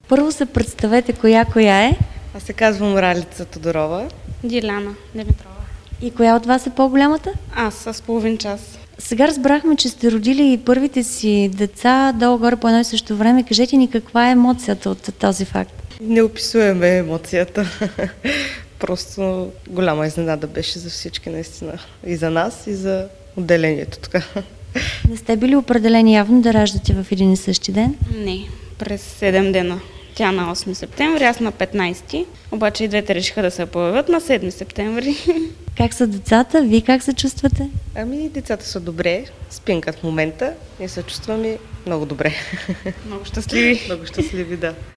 Първо се представете коя е. Аз се казвам Ралица Тодорова. Диляна Димитрова. И коя от вас е по-голямата? Аз с половин час. Сега разбрахме, че сте родили първите си деца долу-горе по едно и също време. Кажете ни каква е емоцията от този факт? Неописуеме емоцията. Просто голяма изненада беше за всички наистина. И за нас, и за отделението тук. Не сте били определени явно да раждате в един и същи ден? Не, през 7 дена. Тя на 8 септември, аз на 15. Обаче и двете решиха да се появят на 7 септември. Как са децата? Вие как се чувствате? Децата са добре, спинкат в момента и се чувстваме много добре. Много щастливи. Много щастливи, да.